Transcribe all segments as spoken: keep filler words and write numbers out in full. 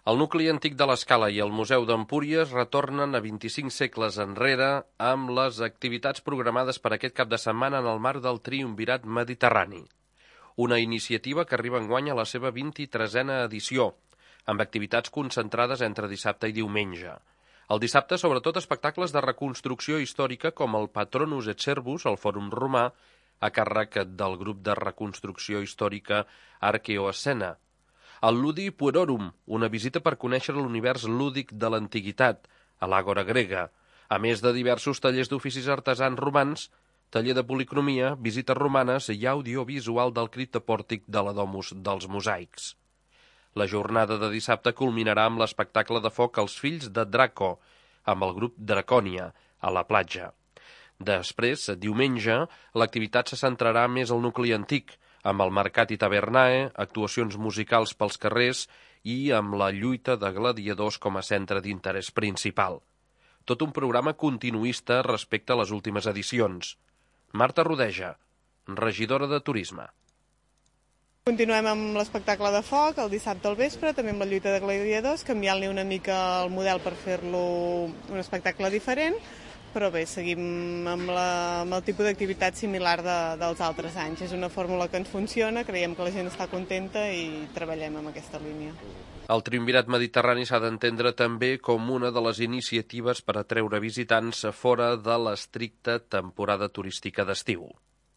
El nucli antic de l'Escala i el Museu d'Empúries retornen a vint-i-cinc segles enrere amb les activitats programades per aquest cap de setmana en el marc del Triumvirat Mediterrani. Una iniciativa que arriba enguany a la seva vint-i-tresena edició, amb activitats concentrades entre dissabte i diumenge. El dissabte, sobretot, espectacles de reconstrucció històrica com el Patronus et Servus, al Fòrum Romà, a càrrec del grup de reconstrucció històrica Arqueoescena. El Ludi Puerorum, una visita per conèixer l'univers lúdic de l'antiguitat, a l'Àgora grega, a més de diversos tallers d'oficis artesans romans, taller de policromia, visites romanes i audiovisual del criptopòrtic de la Domus dels Mosaics. La jornada de dissabte culminarà amb l'espectacle de foc Els fills de Draco, amb el grup Dracònia, a la platja. Després, diumenge, l'activitat se centrarà més al nucli antic, amb el Mercat i Tavernae, actuacions musicals pels carrers i amb la lluita de gladiadors com a centre d'interès principal. Tot un programa continuista respecte a les últimes edicions. Marta Rodeja, regidora de Turisme. Continuem amb l'espectacle de foc el dissabte al vespre, també amb la lluita de gladiadors, canviant-li una mica el model per fer-lo un espectacle diferent, però bé, seguim amb, la, amb el tipus d'activitat similar de, dels altres anys. És una fórmula que ens funciona, creiem que la gent està contenta i treballem amb aquesta línia. El Triumvirat Mediterrani s'ha d'entendre també com una de les iniciatives per atreure visitants fora de l'estricta temporada turística d'estiu.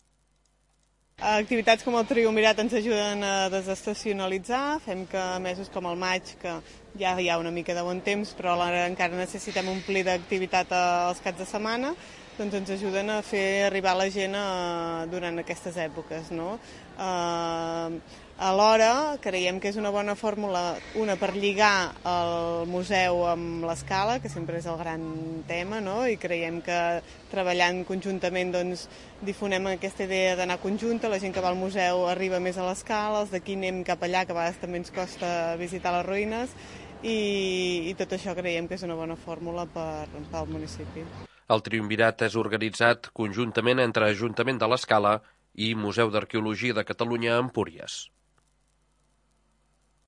Activitats com el Triumvirat ens ajuden a desestacionalitzar, fem que mesos com el maig, que ja hi ha una mica de bon temps, però alhora encara necessitem omplir d'activitat als caps de setmana, doncs ens ajuden a fer arribar la gent a, durant aquestes èpoques, no? Uh, alhora creiem que és una bona fórmula, una per lligar el museu amb l'Escala, que sempre és el gran tema, no? I creiem que treballant conjuntament doncs, difonem aquesta idea d'anar conjunta, la gent que va al museu arriba més a l'Escala, els d'aquí anem cap allà, que a vegades també ens costa visitar les ruïnes, i, i tot això creiem que és una bona fórmula per, pel municipi. El Triumvirat és organitzat conjuntament entre Ajuntament de l'Escala i Museu d'Arqueologia de Catalunya a Empúries.